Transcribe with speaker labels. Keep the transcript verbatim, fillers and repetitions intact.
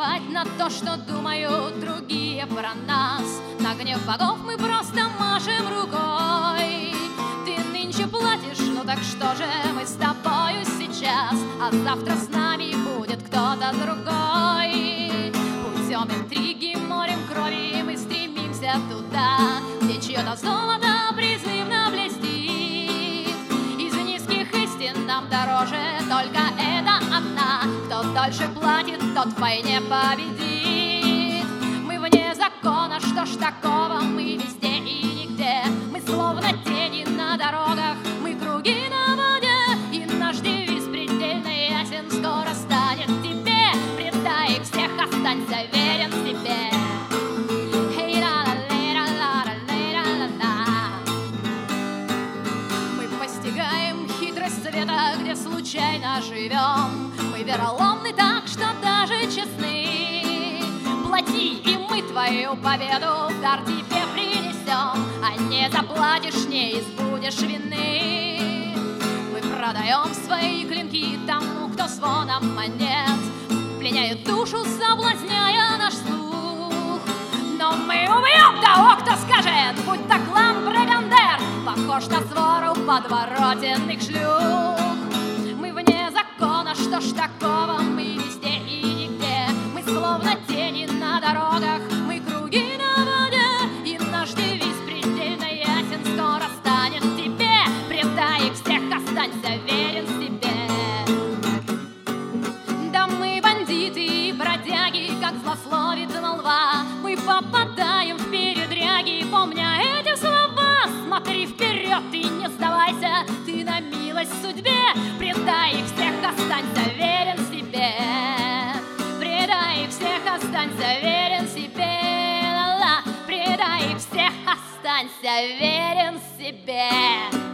Speaker 1: плевать на то, что думают другие про нас. На гнев богов мы просто машем рукой. Ты нынче платишь, ну так что же мы с тобою сейчас? А завтра с нами будет кто-то другой. Путем интриги, морем крови мы стремимся туда, где чье-то золото призывно блестит. Из низких истин нам дороже только эта одна: кто дольше платит, тот в войне победит. Мы вне закона, что ж такого, мы везде и нигде. Мы словно тени на дорогах, мы круги на воде. И наш девиз предельно ясен: скоро станет тебе. Предай их всех, останься верен себе. Мы постигаем хитрость света, где случайно живем. Мы вероломны так, что даже честны. Плати, и мы твою победу в дар тебе принесем. А не заплатишь, не избудешь вины. Мы продаем свои клинки тому, кто звоном монет пленяет душу, соблазняя наш слух. Но мы убьем того, кто скажет: будь то клан Брегандер, похож на свору подворотенных шлюх. Мы вне закона, что ж такого, мы везде и нигде. Мы словно тени на дорогах, мы круги на воде. И наш девиз предельно ясен: скоро станет тебе. Предай их всех, останься верен себе. Да мы бандиты и бродяги, как злословит молва. Мы попадаем в передряги, помня эти слова. Смотри вперед и не сдавайся, ты на милость судьбе. Предай их всех, останься верен себе. Предай их всех, останься верен себе. Ла-ла. Предай их всех, останься верен себе.